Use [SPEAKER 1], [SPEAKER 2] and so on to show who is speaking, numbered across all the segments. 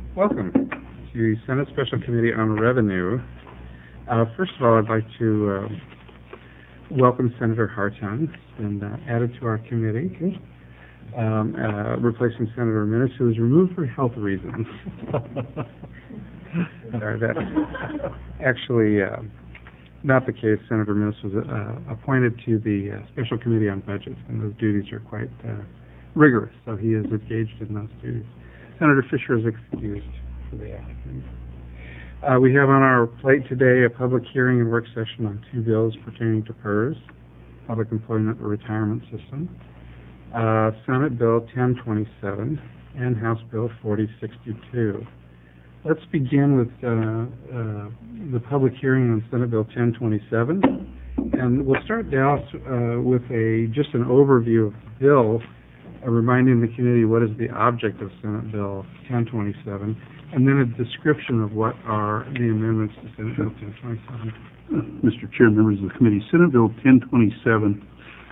[SPEAKER 1] Welcome to Senate Special Committee on Revenue. First of all, I'd like to welcome Senator Hartung, and added to our committee, replacing Senator Minnis, who was removed for health reasons. Sorry, that's actually not the case. Senator Minnis was appointed to the Special Committee on Budgets, and those duties are quite rigorous, so he is engaged in those duties. Senator Fisher is excused for the afternoon. We have on our plate today a public hearing and work session on two bills pertaining to PERS, Public Employment Retirement System, Senate Bill 1027 and House Bill 4062. Let's begin with the public hearing on Senate Bill 1027, and we'll start, Dallas, with just an overview of the bill, reminding the committee what is the object of Senate Bill 1027, and then a description of what are the amendments to Senate Bill 1027.
[SPEAKER 2] Mr. Chair, members of the committee, Senate Bill 1027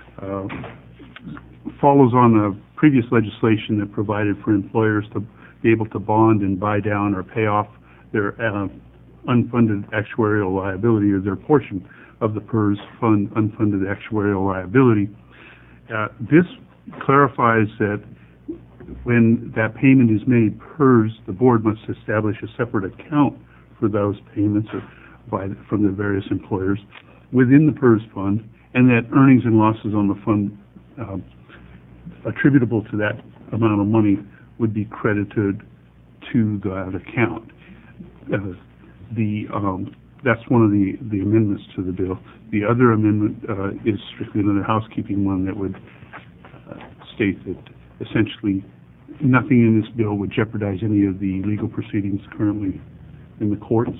[SPEAKER 2] follows on the previous legislation that provided for employers to be able to bond and buy down or pay off their unfunded actuarial liability, or their portion of the PERS fund unfunded actuarial liability. This clarifies that when that payment is made, PERS, the board must establish a separate account for those payments from the various employers within the PERS fund, and that earnings and losses on the fund attributable to that amount of money would be credited to that account. That's one of the amendments to the bill. The other amendment is strictly another housekeeping one that would state that essentially nothing in this bill would jeopardize any of the legal proceedings currently in the courts,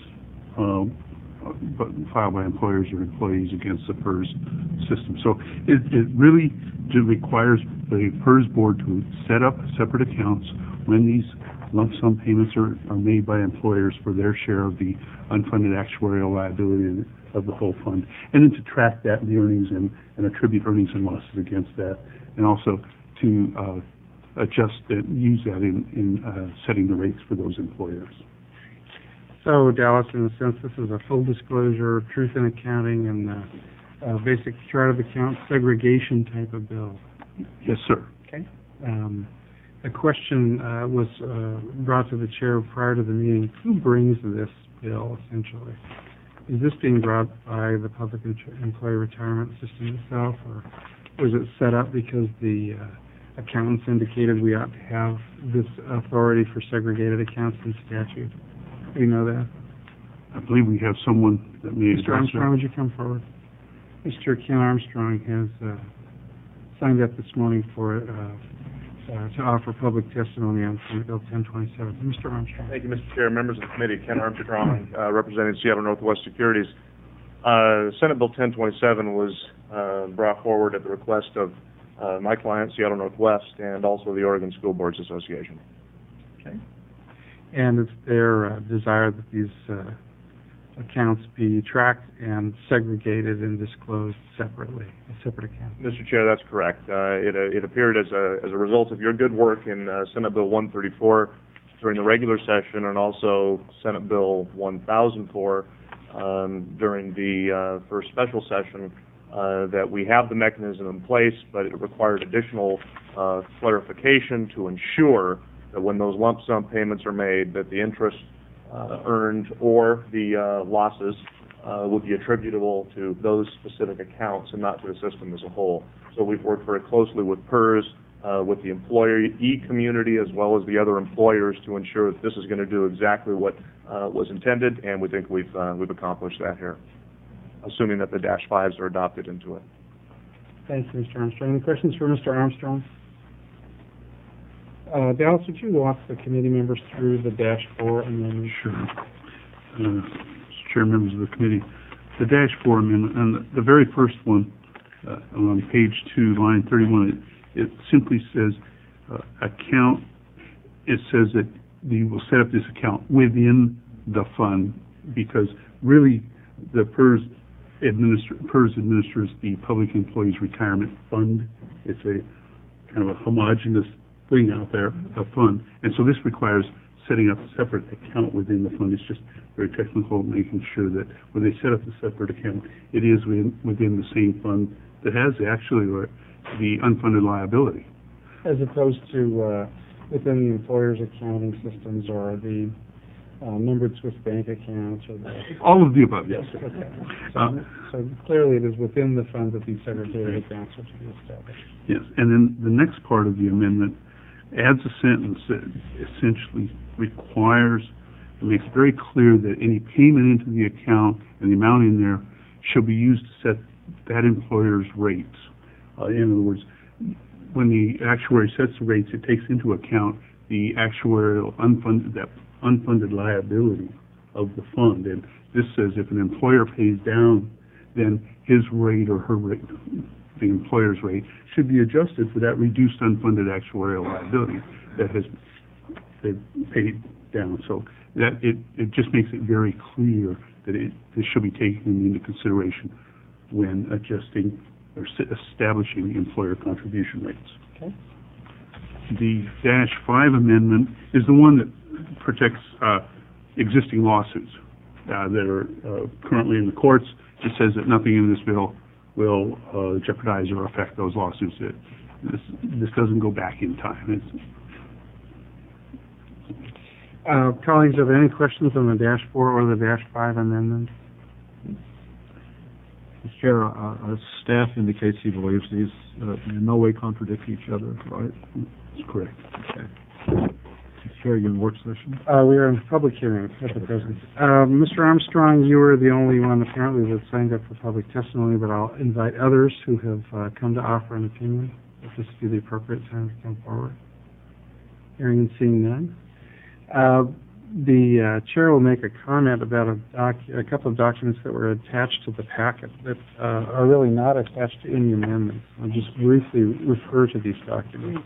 [SPEAKER 2] but filed by employers or employees against the PERS system. So it really requires the PERS board to set up separate accounts when these lump sum payments are made by employers for their share of the unfunded actuarial liability of the whole fund, and then to track that in the earnings and attribute earnings and losses against that, and also to adjust and use that in setting the rates for those employers.
[SPEAKER 1] So, Dallas, in a sense, this is a full disclosure, truth in accounting, and basic chart of account segregation type of bill.
[SPEAKER 2] Yes, sir.
[SPEAKER 1] Okay. A question was brought to the chair prior to the meeting. Who brings this bill, essentially? Is this being brought by the Public Employee Retirement System itself, or was it set up because the accountants indicated we ought to have this authority for segregated accounts in statute? Do you know that?
[SPEAKER 2] I believe we have someone that may
[SPEAKER 1] Mr. Armstrong, would you come forward? Mr. Ken Armstrong has signed up this morning for to offer public testimony on Senate Bill 1027. Mr. Armstrong.
[SPEAKER 3] Thank you, Mr. Chair. Members of the committee, Ken Armstrong, representing Seattle Northwest Securities. Senate Bill 1027 was brought forward at the request of my client, Seattle Northwest, and also the Oregon School Boards Association.
[SPEAKER 1] Okay. And it's their desire that these accounts be tracked and segregated and disclosed separately, a separate account.
[SPEAKER 3] Mr. Chair, that's correct. It appeared as a result of your good work in Senate Bill 134 during the regular session, and also Senate Bill 1004 during the first special session, that we have the mechanism in place, but it required additional clarification to ensure that when those lump sum payments are made, that the interest earned or the losses would be attributable to those specific accounts and not to the system as a whole. So we've worked very closely with PERS, with the employee community, as well as the other employers, to ensure that this is going to do exactly what was intended, and we think we've accomplished that here, assuming that the -5s are adopted into it.
[SPEAKER 1] Thank you, Mr. Armstrong. Any questions for Mr. Armstrong? Dallas, would you walk the committee members through the -4 amendment?
[SPEAKER 2] Sure. Mr. Chair, members of the committee, the -4 amendment, and the very first one on page 2, line 31, it simply says account. It says that you will set up this account within the fund, because really the PERS administers the Public Employees Retirement Fund. It's a kind of a homogeneous thing out there, a fund, and so this requires setting up a separate account within the fund. It's just very technical, making sure that when they set up the separate account, it is within the same fund that has actually the unfunded liability.
[SPEAKER 1] As opposed to within the employer's accounting systems or the numbered Swiss bank accounts or the...
[SPEAKER 2] All of the above, yes.
[SPEAKER 1] Okay. So clearly it is within the fund that these segregated accounts are to be established.
[SPEAKER 2] Yes, and then the next part of the amendment adds a sentence that essentially requires, it makes it very clear that any payment into the account and the amount in there shall be used to set that employer's rates. In other words, when the actuary sets the rates, it takes into account the actuarial unfunded liability of the fund. And this says if an employer pays down, then his rate or her rate, the employer's rate, should be adjusted for that reduced unfunded actuarial liability that has been paid down. So that it just makes it very clear that this should be taken into consideration when adjusting or establishing employer contribution rates.
[SPEAKER 1] Okay.
[SPEAKER 2] The -5 amendment is the one that protects existing lawsuits that are currently in the courts. It says that nothing in this bill will jeopardize or affect those lawsuits. This doesn't go back in time.
[SPEAKER 1] Colleagues, are there any questions on the -4 or the -5 amendments?
[SPEAKER 4] Mr. Chair, our staff indicates he believes these in no way contradict each other, right?
[SPEAKER 2] That's correct.
[SPEAKER 4] Okay. Mr. Chair, you're in work session?
[SPEAKER 1] We are in public hearing at the present. Mr. Armstrong, you were the only one apparently that signed up for public testimony, but I'll invite others who have come to offer an opinion, if this would be the appropriate time to come forward. Hearing and seeing none. The chair will make a comment about a couple of documents that were attached to the packet that are really not attached to any amendments. I'll just briefly refer to these documents.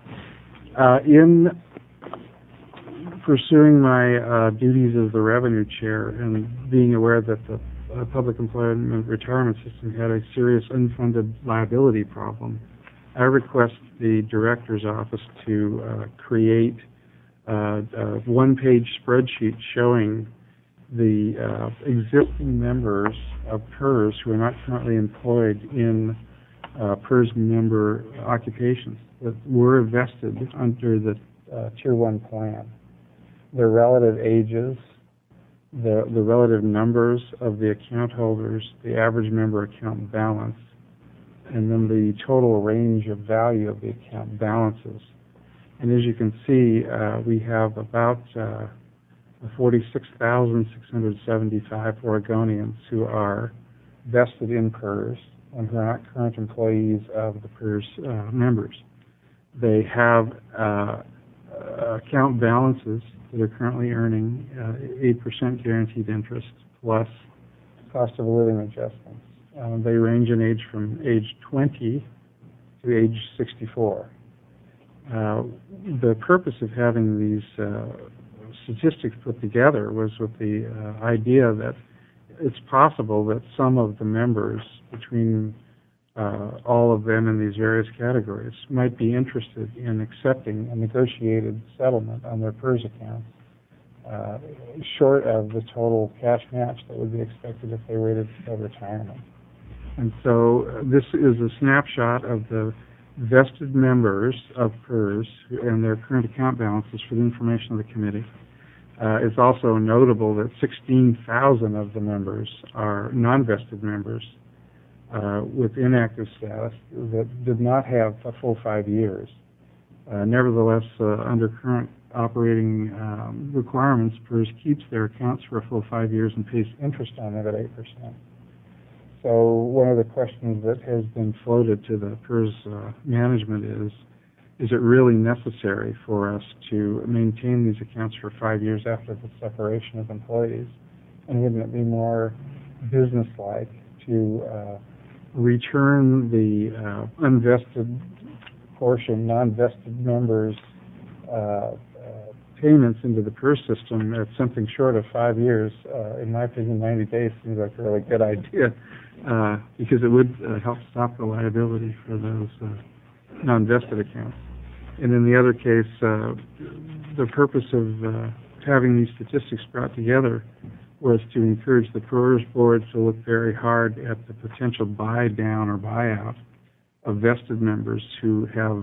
[SPEAKER 1] In pursuing my duties as the revenue chair and being aware that the public employment retirement system had a serious unfunded liability problem, I request the director's office to create a one-page spreadsheet showing the existing members of PERS who are not currently employed in PERS member occupations that were vested under the Tier 1 plan. Their relative ages, the relative numbers of the account holders, the average member account balance, and then the total range of value of the account balances. And as you can see, we have about 46,675 Oregonians who are vested in PERS and who are not current employees of the PERS members. They have account balances that are currently earning 8% guaranteed interest plus cost of living adjustments. They range in age from age 20 to age 64. The purpose of having these statistics put together was with the idea that it's possible that some of the members between all of them in these various categories might be interested in accepting a negotiated settlement on their PERS accounts short of the total cash match that would be expected if they waited until retirement. And so this is a snapshot of the vested members of PERS and their current account balances for the information of the committee. It's also notable that 16,000 of the members are non-vested members with inactive status that did not have a full 5 years. Nevertheless, under current operating requirements, PERS keeps their accounts for a full 5 years and pays interest on it at 8%. So one of the questions that has been floated to the PERS management is it really necessary for us to maintain these accounts for 5 years after the separation of employees? And wouldn't it be more businesslike to return the unvested portion, non-vested members' payments into the PERS system at something short of 5 years? In my opinion, 90 days seems like a really good idea. Because it would help stop the liability for those non-vested accounts. And in the other case, the purpose of having these statistics brought together was to encourage the PERS board to look very hard at the potential buy down or buyout of vested members who have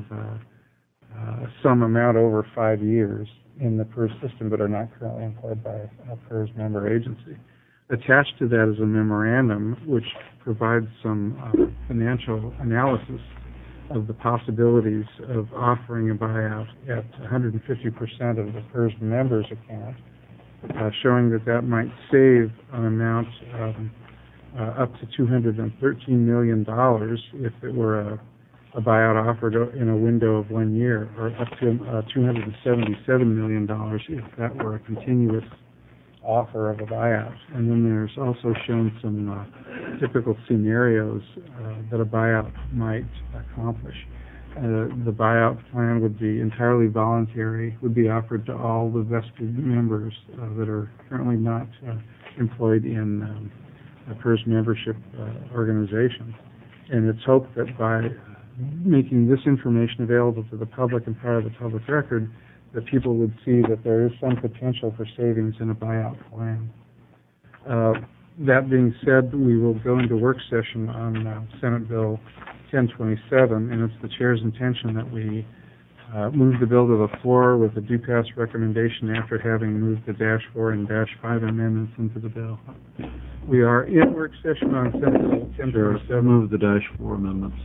[SPEAKER 1] some amount over 5 years in the PERS system but are not currently employed by a PERS member agency. Attached to that is a memorandum which provides some financial analysis of the possibilities of offering a buyout at 150% of the PERS member's account, showing that that might save an amount up to $213 million if it were a buyout offered in a window of 1 year, or up to $277 million if that were a continuous offer of a buyout. And then there's also shown some typical scenarios that a buyout might accomplish. The buyout plan would be entirely voluntary, would be offered to all the vested members that are currently not employed in a PERS membership organization. And it's hoped that by making this information available to the public and part of the public record, that people would see that there is some potential for savings in a buyout plan. That being said, we will go into work session on Senate Bill 1027, and it's the chair's intention that we move the bill to the floor with a due pass recommendation after having moved the -4 and -5 amendments into the bill. We are in work session on Senate Bill 1027.
[SPEAKER 4] Move the -4 amendments.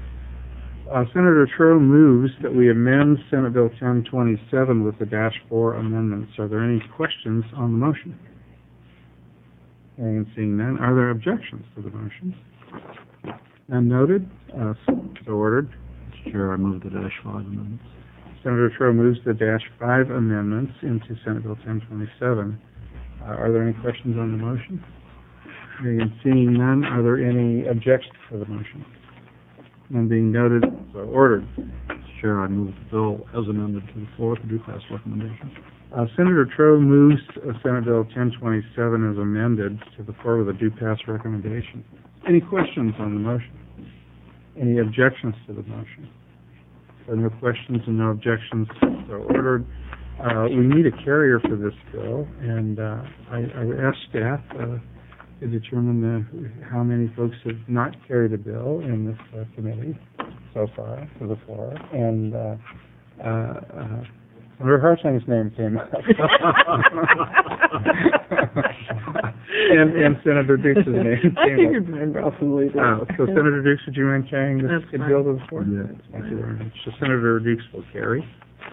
[SPEAKER 1] Senator Troe moves that we amend Senate Bill 1027 with the -4 amendments. Are there any questions on the motion? Hearing and seeing none, are there objections to the motion? None noted. So ordered.
[SPEAKER 4] Mr. Chair, I move the -5 amendments.
[SPEAKER 1] Senator Troe moves the -5 amendments into Senate Bill 1027. Are there any questions on the motion? Hearing and seeing none, are there any objections to the motion? None being noted, so ordered.
[SPEAKER 4] Mr. Chair, I move the bill as amended to the floor with the due pass recommendation.
[SPEAKER 1] Senator Troe moves Senate Bill 1027 as amended to the floor with a due pass recommendation. Any questions on the motion? Any objections to the motion? There are no questions and no objections, so ordered. We need a carrier for this bill, and I would ask staff to determine how many folks have not carried a bill in this committee so far to the floor. And Senator Harshang's name came up. and Senator Dukes' name came up. So Senator Dukes, would you mind carrying this bill to the floor?
[SPEAKER 4] Yes.
[SPEAKER 1] Thank you very much. So Senator Dukes will carry.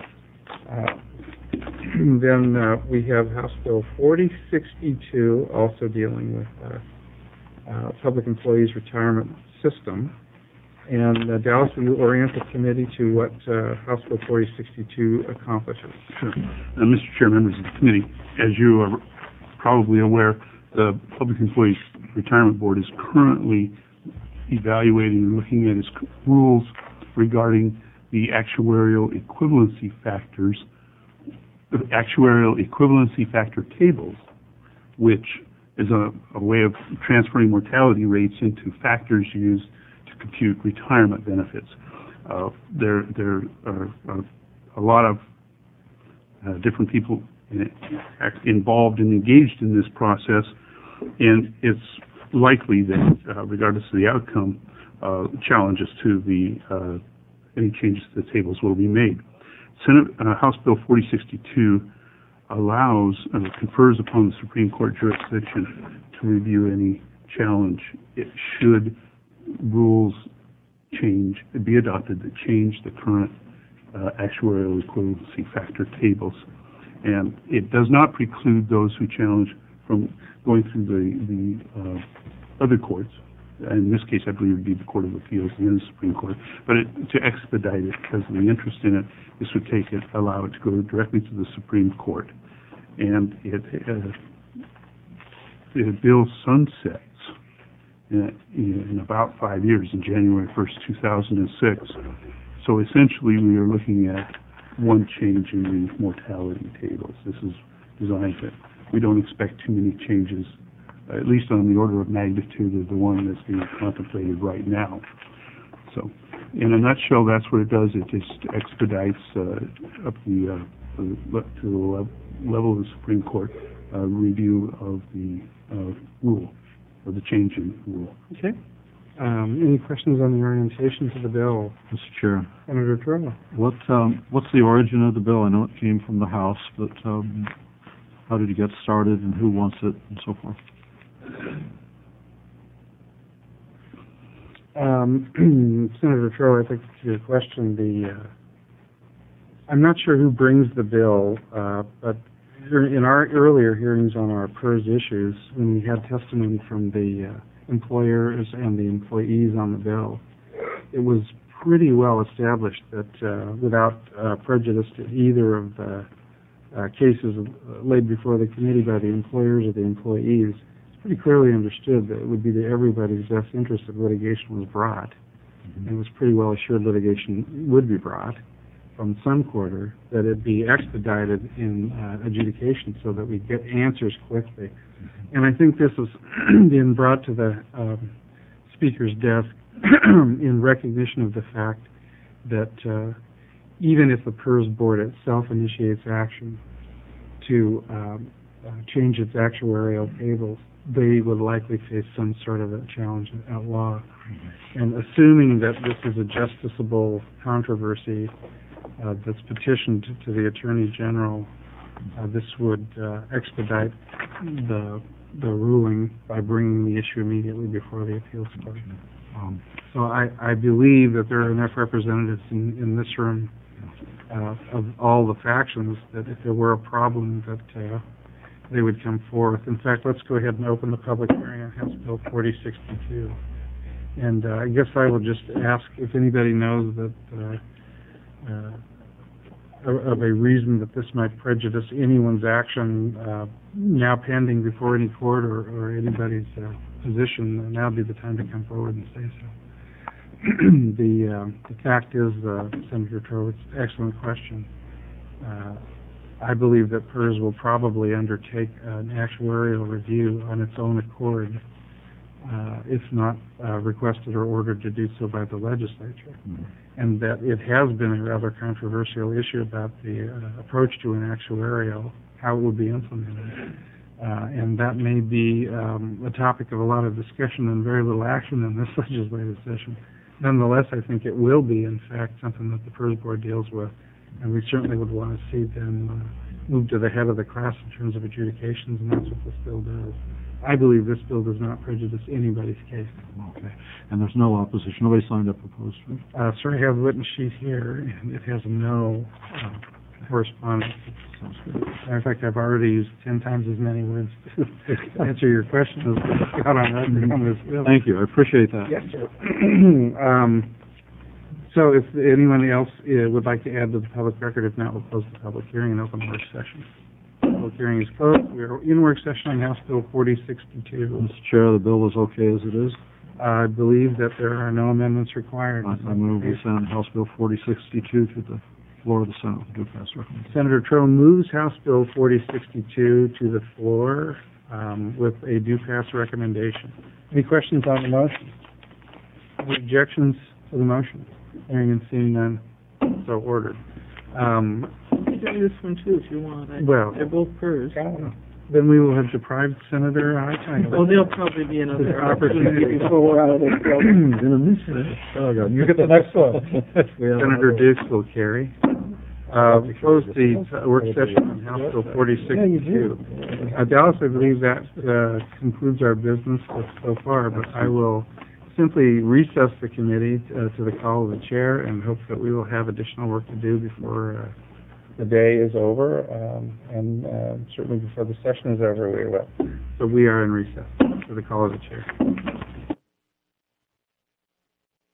[SPEAKER 1] Then we have House Bill 4062, also dealing with Public Employees Retirement System. And Dallas, will you orient the committee to what House Bill 4062 accomplishes?
[SPEAKER 2] Sure. Mr. Chair, members of the committee, as you are probably aware, the Public Employees Retirement Board is currently evaluating and looking at its rules regarding the actuarial equivalency factors, the actuarial equivalency factor tables, which is a way of transferring mortality rates into factors used to compute retirement benefits. There are a lot of different people involved and engaged in this process, and it's likely that, regardless of the outcome, challenges to the any changes to the tables will be made. House Bill 4062 allows confers upon the Supreme Court jurisdiction to review any challenge. It should rules be adopted that change the current actuarial equivalency factor tables, and it does not preclude those who challenge from going through the other courts. In this case, I believe it would be the Court of Appeals and then the Supreme Court. But to expedite it, because of the interest in it, this would allow it to go directly to the Supreme Court. And the bill sunsets in about 5 years, in January 1st, 2006. So essentially, we are looking at one change in the mortality tables. This is designed to, we don't expect too many changes, at least on the order of magnitude of the one that's being contemplated right now. So, in a nutshell, that's what it does. It just expedites up the to the level of the Supreme Court review of the rule, or the change in rule.
[SPEAKER 1] Okay. Any questions on the orientation to the bill?
[SPEAKER 4] Mr. Chair,
[SPEAKER 1] Senator Turner?
[SPEAKER 4] what's the origin of the bill? I know it came from the House, but how did it get started and who wants it and so forth?
[SPEAKER 1] Senator Troy, I think to your question, I'm not sure who brings the bill, but in our earlier hearings on our PERS issues, when we had testimony from the employers and the employees on the bill, it was pretty well established that without prejudice to either of the cases laid before the committee by the employers or the employees, it's pretty clearly understood that it would be to everybody's best interest if litigation was brought. And it was pretty well assured litigation would be brought from some quarter, that it be expedited in adjudication so that we get answers quickly. And I think this has been brought to the Speaker's desk in recognition of the fact that even if the PERS board itself initiates action to change its actuarial tables, they would likely face some sort of a challenge at law. And assuming that this is a justiciable controversy that's petitioned to the Attorney General, this would expedite the ruling by bringing the issue immediately before the appeals court. So I believe that there are enough representatives in this room of all the factions that if there were a problem that they would come forth. In fact, let's go ahead and open the public hearing on House Bill 4062. And I guess I will just ask if anybody knows that of a reason that this might prejudice anyone's action now pending before any court or anybody's position, now would be the time to come forward and say so. The fact is, Senator Troe, it's an excellent question. I believe that PERS will probably undertake an actuarial review on its own accord, if not requested or ordered to do so by the legislature. And that it has been a rather controversial issue about the approach to an actuarial, how it will be implemented. And that may be a topic of a lot of discussion and very little action in this legislative session. Nonetheless, I think it will be, in fact, something that the PERS board deals with. And we certainly would want to see them move to the head of the class in terms of adjudications, and that's what this bill does. I believe this bill does not prejudice anybody's case.
[SPEAKER 4] Okay. And there's no opposition. Nobody signed up opposed to it?
[SPEAKER 1] Sir, I have the witness sheet here, and it has no correspondence.
[SPEAKER 4] Sounds good.
[SPEAKER 1] Matter of fact, I've already used 10 times as many words to answer your question as got on record on this bill.
[SPEAKER 4] Thank you. I appreciate that.
[SPEAKER 1] Yes, sir. So if anyone else would like to add to the public record, if not, we'll close the public hearing and open the work session. Public hearing is closed. We are in work session on House Bill 4062.
[SPEAKER 4] Mr. Chair, the bill is okay as it is.
[SPEAKER 1] I believe that there are no amendments required.
[SPEAKER 4] I move we send House Bill 4062 to the floor of the Senate. Do pass recommendation.
[SPEAKER 1] Senator Troe moves House Bill 4062 to the floor with a do pass recommendation. Any questions on the motion? Any objections to the motion? Hearing and seeing none, so ordered.
[SPEAKER 5] You can do this one too if you want.
[SPEAKER 1] Well,
[SPEAKER 5] They're both PERS.
[SPEAKER 1] then we will have deprived Senator Hightower.
[SPEAKER 5] Well, there'll probably be another opportunity
[SPEAKER 1] before we're out of this building.
[SPEAKER 4] Oh, God. You get the next one.
[SPEAKER 1] Senator Dukes will carry. We close the work session on House Bill 4062. Dallas, I believe that concludes our business so far, but I will simply recess the committee to the call of the chair and hope that we will have additional work to do before the day is over, and certainly before the session is over we will. So we are in recess to the call of the chair.